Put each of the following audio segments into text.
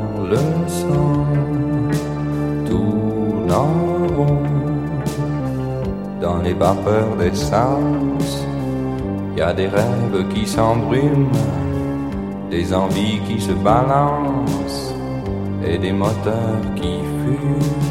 le sang tourne en rond dans les vapeurs d'essence, y a des rêves qui s'embrument, des envies qui se balancent et des moteurs qui fument.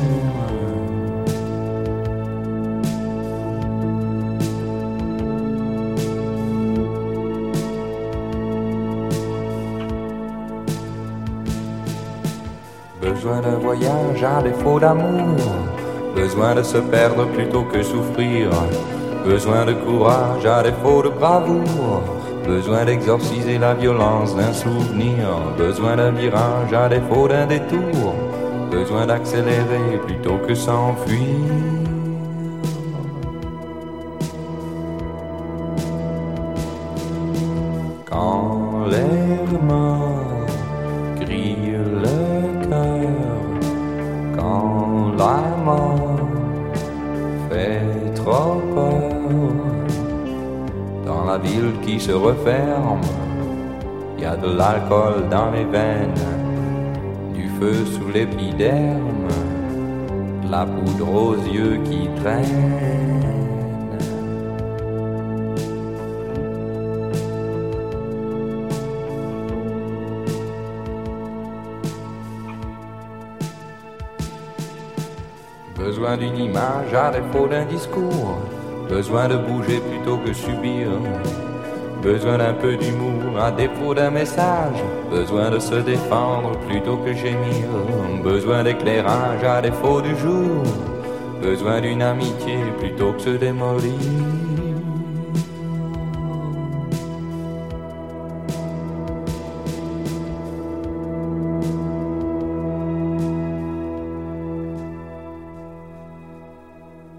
Besoin d'un voyage à défaut d'amour, besoin de se perdre plutôt que souffrir, besoin de courage à défaut de bravoure, besoin d'exorciser la violence d'un souvenir, besoin d'un virage à défaut d'un détour, besoin d'accélérer plutôt que s'enfuir. Quand l'air mort grille le cœur, quand la mort fait trop peur, dans la ville qui se referme, y a de l'alcool dans les veines, du feu sous l'épiderme, de la poudre aux yeux qui traînent. Besoin d'une image à défaut d'un discours, besoin de bouger plutôt que subir, besoin d'un peu d'humour à défaut d'un message, besoin de se défendre plutôt que gémir, besoin d'éclairage à défaut du jour, besoin d'une amitié plutôt que se démolir.